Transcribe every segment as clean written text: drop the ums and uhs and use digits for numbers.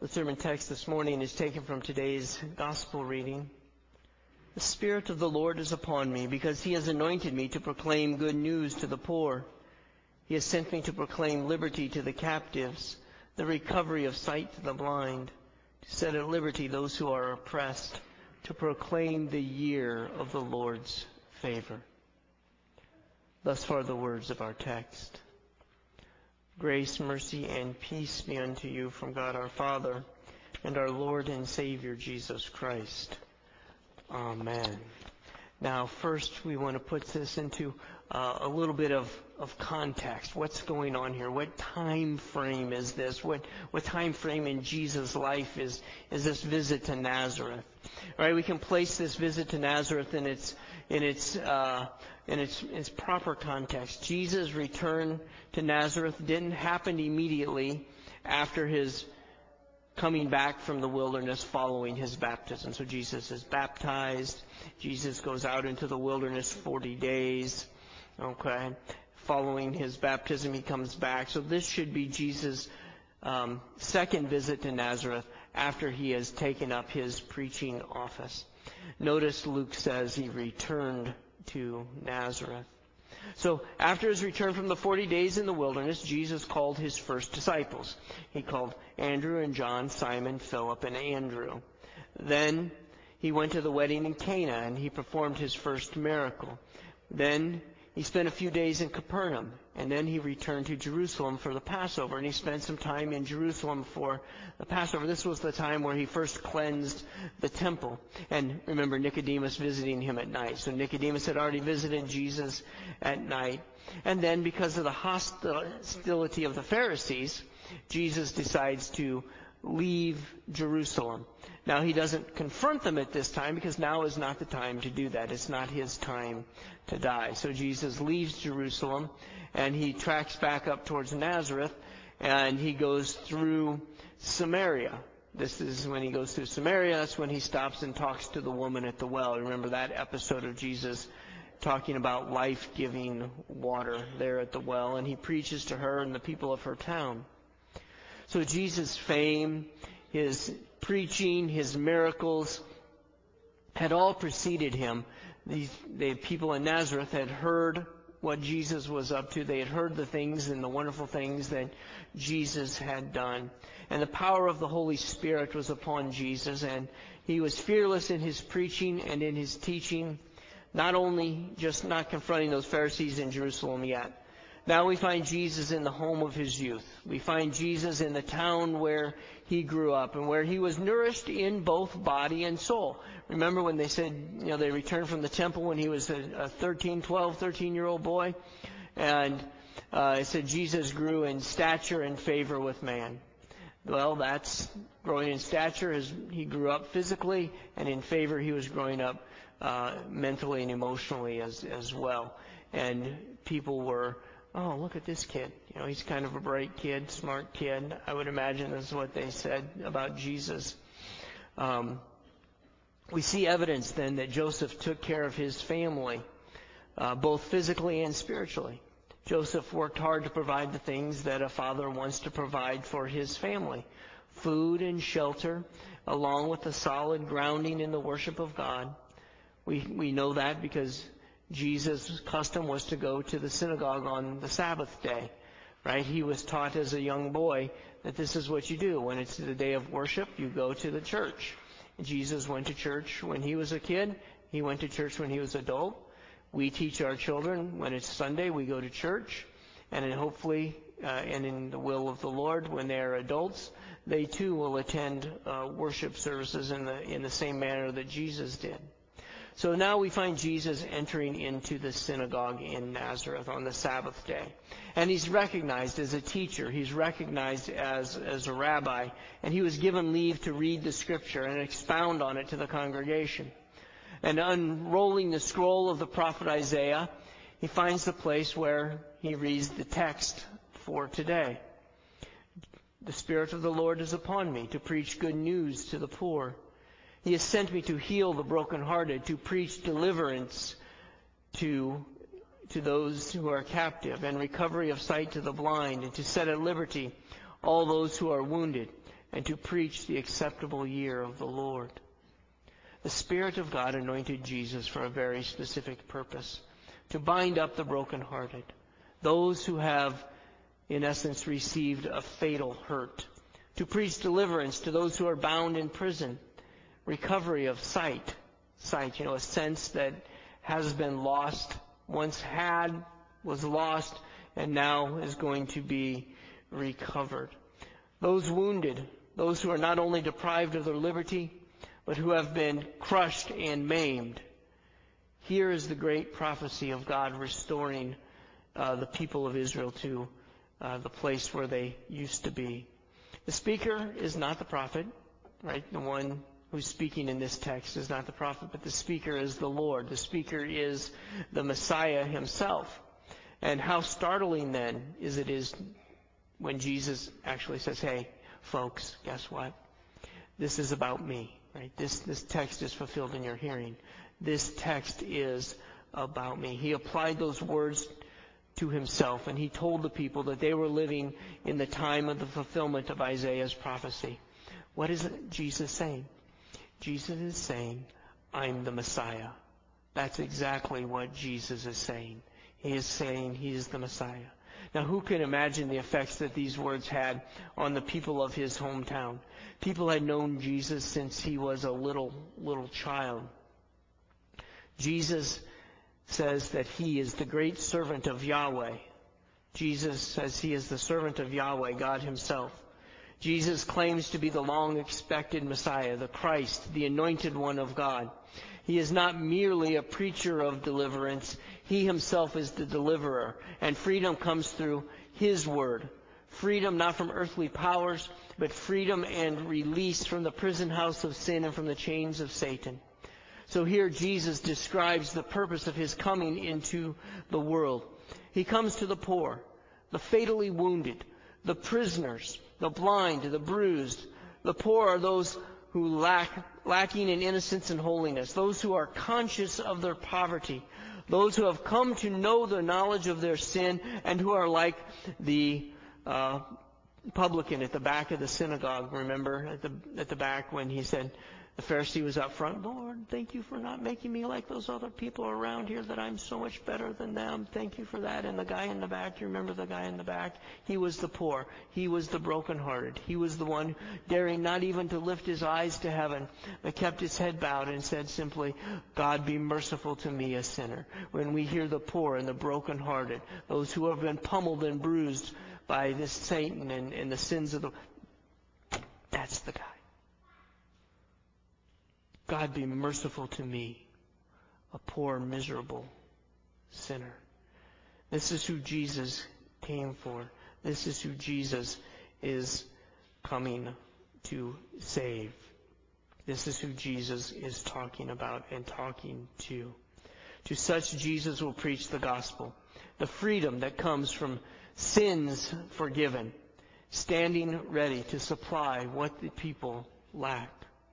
The sermon text this morning is taken from today's gospel reading. The Spirit of the Lord is upon me, because He has anointed me to proclaim good news to the poor. He has sent me to proclaim liberty to the captives, the recovery of sight to the blind, to set at liberty those who are oppressed, to proclaim the year of the Lord's favor. Thus far the words of our text. Grace, mercy, and peace be unto you from God our Father and our Lord and Savior Jesus Christ. Amen. Now, first we want to put this into a little bit of context. What's going on here? What time frame is this? What time frame in Jesus' life is this visit to Nazareth? Right? We can place this visit to Nazareth in its proper context. Jesus' return to Nazareth didn't happen immediately after his coming back from the wilderness following his baptism. So Jesus is baptized. Jesus goes out into the wilderness 40 days. Okay. Following his baptism, he comes back. So this should be Jesus' second visit to Nazareth after he has taken up his preaching office. Notice Luke says he returned to Nazareth. So after his return from the 40 days in the wilderness, Jesus called his first disciples. He called Andrew and John, Simon, Philip, and Andrew. Then he went to the wedding in Cana, and he performed his first miracle. Then he spent a few days in Capernaum, and then he returned to Jerusalem for the Passover, and he spent some time in Jerusalem for the Passover. This was the time where he first cleansed the temple. And remember, Nicodemus visiting him at night. So Nicodemus had already visited Jesus at night. And then because of the hostility of the Pharisees, Jesus decides to leave Jerusalem. Now, he doesn't confront them at this time because now is not the time to do that. It's not his time to die. So Jesus leaves Jerusalem and he tracks back up towards Nazareth and he goes through Samaria. This is when he goes through Samaria. That's when he stops and talks to the woman at the well. Remember that episode of Jesus talking about life-giving water there at the well, and he preaches to her and the people of her town. So Jesus' fame, his preaching, his miracles had all preceded him. The people in Nazareth had heard what Jesus was up to. They had heard the things and the wonderful things that Jesus had done. And the power of the Holy Spirit was upon Jesus, and he was fearless in his preaching and in his teaching, not only just not confronting those Pharisees in Jerusalem yet. Now we find Jesus in the home of his youth. We find Jesus in the town where he grew up and where he was nourished in both body and soul. Remember when they said, they returned from the temple when he was a 13-year-old boy? And it said Jesus grew in stature and favor with man. Well, that's growing in stature as he grew up physically, and in favor he was growing up mentally and emotionally as well. And people were, oh, look at this kid. He's kind of a bright kid, smart kid. I would imagine that's what they said about Jesus. We see evidence then that Joseph took care of his family, both physically and spiritually. Joseph worked hard to provide the things that a father wants to provide for his family. Food and shelter, along with a solid grounding in the worship of God. We know that because Jesus' custom was to go to the synagogue on the Sabbath day, right? He was taught as a young boy that this is what you do. When it's the day of worship, you go to the church. Jesus went to church when he was a kid. He went to church when he was an adult. We teach our children when it's Sunday, we go to church. And then hopefully, and in the will of the Lord, when they are adults, they too will attend worship services in the same manner that Jesus did. So now we find Jesus entering into the synagogue in Nazareth on the Sabbath day. And he's recognized as a teacher. He's recognized as a rabbi. And he was given leave to read the scripture and expound on it to the congregation. And unrolling the scroll of the prophet Isaiah, he finds the place where he reads the text for today. The Spirit of the Lord is upon me to preach good news to the poor. He has sent me to heal the brokenhearted, to preach deliverance to those who are captive, and recovery of sight to the blind, and to set at liberty all those who are wounded, and to preach the acceptable year of the Lord. The Spirit of God anointed Jesus for a very specific purpose, to bind up the brokenhearted, those who have, in essence, received a fatal hurt, to preach deliverance to those who are bound in prison, recovery of sight, a sense that has been lost, once had, was lost, and now is going to be recovered. Those wounded, those who are not only deprived of their liberty, but who have been crushed and maimed. Here is the great prophecy of God restoring the people of Israel to the place where they used to be. The speaker is not the prophet, right? The one who's speaking in this text is not the prophet, but the speaker is the Lord. The speaker is the Messiah himself. And how startling then is when Jesus actually says, hey, folks, guess what? This is about me, right? This text is fulfilled in your hearing. This text is about me. He applied those words to himself, and he told the people that they were living in the time of the fulfillment of Isaiah's prophecy. What is Jesus saying? Jesus is saying, I'm the Messiah. That's exactly what Jesus is saying. He is saying he is the Messiah. Now, who can imagine the effects that these words had on the people of his hometown? People had known Jesus since he was a little child. Jesus says that he is the great servant of Yahweh. Jesus says he is the servant of Yahweh, God himself. Jesus claims to be the long-expected Messiah, the Christ, the anointed one of God. He is not merely a preacher of deliverance. He himself is the deliverer, and freedom comes through his word. Freedom not from earthly powers, but freedom and release from the prison house of sin and from the chains of Satan. So here Jesus describes the purpose of his coming into the world. He comes to the poor, the fatally wounded, the prisoners, the blind, the bruised. The poor are those who lacking in innocence and holiness, those who are conscious of their poverty, those who have come to know the knowledge of their sin, and who are like the publican at the back of the synagogue. Remember at the back when he said, the Pharisee was up front, Lord, thank you for not making me like those other people around here, that I'm so much better than them. Thank you for that. And the guy in the back, you remember the guy in the back? He was the poor. He was the brokenhearted. He was the one daring not even to lift his eyes to heaven, but kept his head bowed and said simply, God, be merciful to me, a sinner. When we hear the poor and the brokenhearted, those who have been pummeled and bruised by this Satan and the sins of that's the guy. God, be merciful to me, a poor, miserable sinner. This is who Jesus came for. This is who Jesus is coming to save. This is who Jesus is talking about and talking to. To such Jesus will preach the gospel, the freedom that comes from sins forgiven, standing ready to supply what the people lack.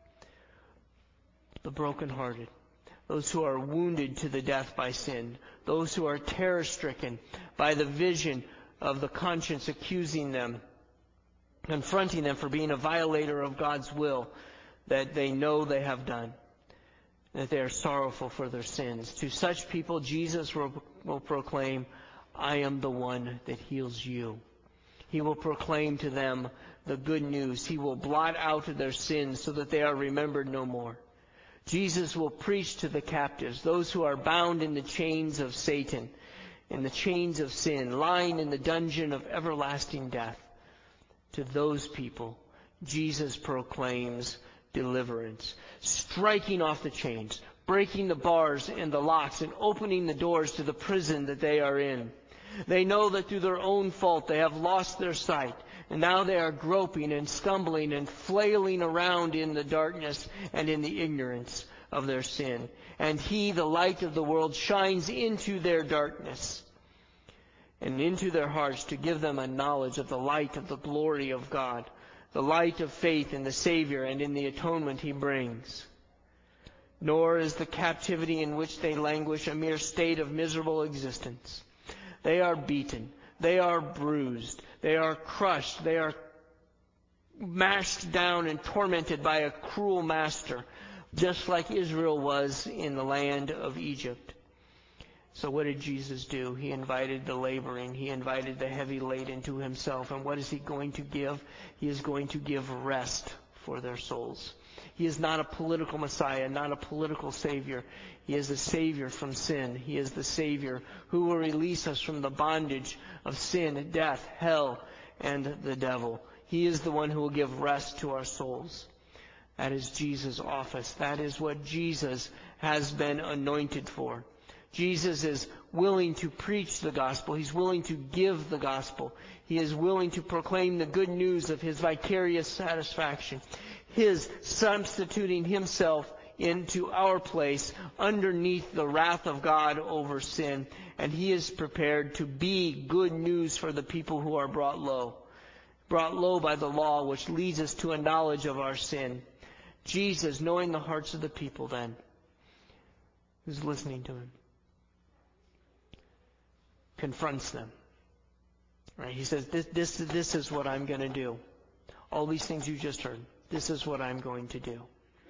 The brokenhearted, those who are wounded to the death by sin, those who are terror-stricken by the vision of the conscience accusing them, confronting them for being a violator of God's will that they know they have done, that they are sorrowful for their sins. To such people, Jesus will proclaim, I am the one that heals you. He will proclaim to them the good news. He will blot out their sins so that they are remembered no more. Jesus will preach to the captives, those who are bound in the chains of Satan, in the chains of sin, lying in the dungeon of everlasting death. To those people, Jesus proclaims deliverance, striking off the chains, breaking the bars and the locks, and opening the doors to the prison that they are in. They know that through their own fault they have lost their sight, and now they are groping and stumbling and flailing around in the darkness and in the ignorance of their sin. And He, the light of the world, shines into their darkness and into their hearts to give them a knowledge of the light of the glory of God, the light of faith in the Savior and in the atonement He brings. Nor is the captivity in which they languish a mere state of miserable existence. They are beaten. They are bruised. They are crushed. They are mashed down and tormented by a cruel master, just like Israel was in the land of Egypt. So what did Jesus do? He invited the laboring. He invited the heavy laden to himself. And what is he going to give? He is going to give rest for their souls. He is not a political Messiah, not a political Savior. He is a Savior from sin. He is the Savior who will release us from the bondage of sin, death, hell, and the devil. He is the one who will give rest to our souls. That is Jesus' office. That is what Jesus has been anointed for. Jesus is willing to preach the gospel. He's willing to give the gospel. He is willing to proclaim the good news of his vicarious satisfaction. His substituting himself into our place underneath the wrath of God over sin. And he is prepared to be good news for the people who are brought low. Brought low by the law, which leads us to a knowledge of our sin. Jesus, knowing the hearts of the people then, who's listening to him, confronts them. Right? He says, this is what I'm going to do. All these things you just heard, this is what I'm going to do.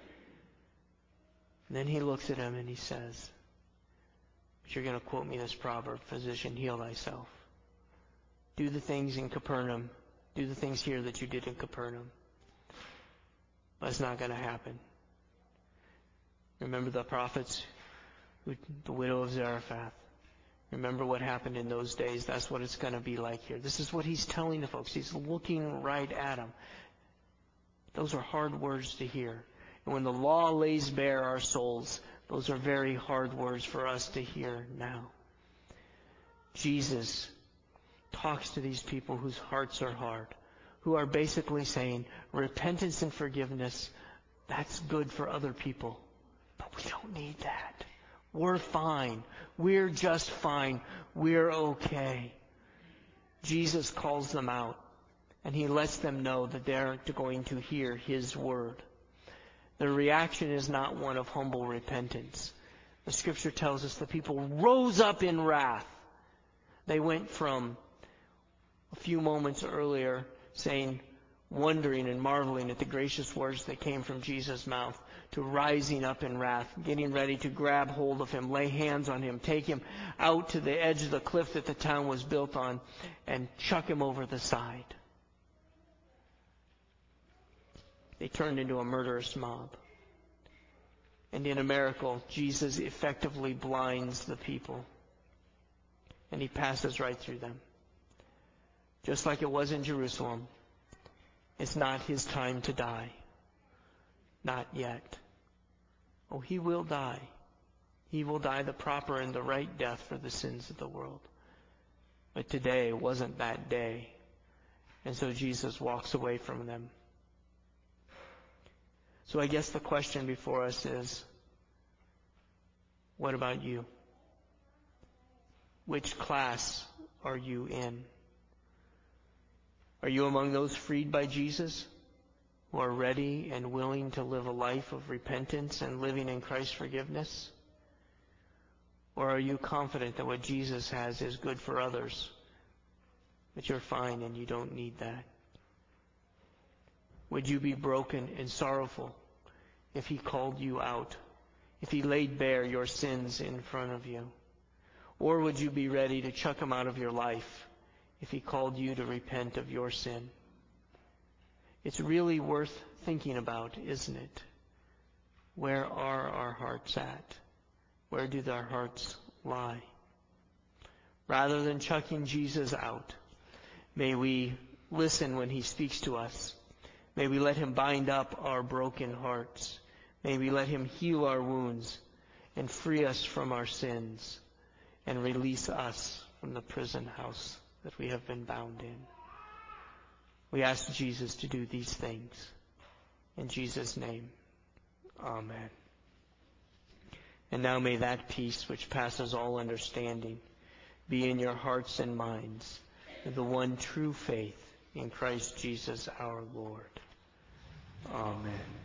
And then he looks at him and he says, but you're going to quote me this proverb, physician, heal thyself. Do the things in Capernaum. Do the things here that you did in Capernaum. But it's not going to happen. Remember the prophets, the widow of Zarephath. Remember what happened in those days. That's what it's going to be like here. This is what he's telling the folks. He's looking right at them. Those are hard words to hear. And when the law lays bare our souls, those are very hard words for us to hear now. Jesus talks to these people whose hearts are hard, who are basically saying, repentance and forgiveness, that's good for other people. But we don't need that. We're fine. We're just fine. We're okay. Jesus calls them out, and he lets them know that they're going to hear his word. Their reaction is not one of humble repentance. The scripture tells us the people rose up in wrath. They went from a few moments earlier saying, wondering and marveling at the gracious words that came from Jesus' mouth, to rising up in wrath, getting ready to grab hold of him, lay hands on him, take him out to the edge of the cliff that the town was built on, and chuck him over the side. They turned into a murderous mob. And in a miracle, Jesus effectively blinds the people. And he passes right through them. Just like it was in Jerusalem, it's not his time to die. Not yet. Oh, he will die. He will die the proper and the right death for the sins of the world. But today wasn't that day. And so Jesus walks away from them. So I guess the question before us is, what about you? Which class are you in? Are you among those freed by Jesus, who are ready and willing to live a life of repentance and living in Christ's forgiveness? Or are you confident that what Jesus has is good for others, but you're fine and you don't need that? Would you be broken and sorrowful if he called you out, if he laid bare your sins in front of you? Or would you be ready to chuck him out of your life if he called you to repent of your sin? It's really worth thinking about, isn't it? Where are our hearts at? Where do our hearts lie? Rather than chucking Jesus out, may we listen when he speaks to us. May we let him bind up our broken hearts. May we let him heal our wounds and free us from our sins and release us from the prison house that we have been bound in. We ask Jesus to do these things. In Jesus' name, amen. And now may that peace which passes all understanding be in your hearts and minds, the one true faith in Christ Jesus our Lord. Amen.